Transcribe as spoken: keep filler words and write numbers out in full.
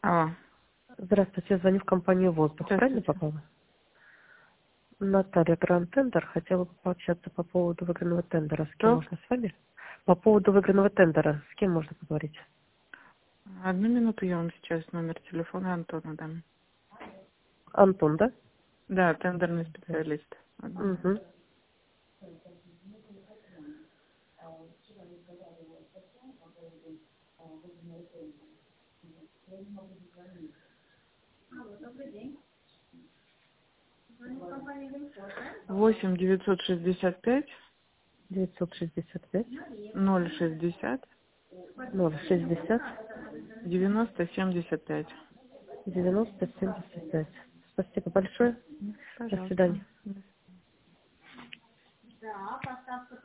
Алло. Здравствуйте, я звоню в компанию «Воздух». Правильно попала? Наталья, Гранд Тендер. Хотела бы пообщаться по поводу выигранного тендера. С кем Что? можно с вами? По поводу выигранного тендера. С кем можно поговорить? Одну минуту, я вам сейчас номер телефона Антона дам. Антон, да? Да, тендерный специалист. Одну. Угу. восемь девятьсот шестьдесят пять девятьсот шестьдесят пять ноль шестьдесят ноль шестьдесят девяносто семьдесят пять. девяносто семьдесят пять. Спасибо большое. До Пожалуйста. свидания.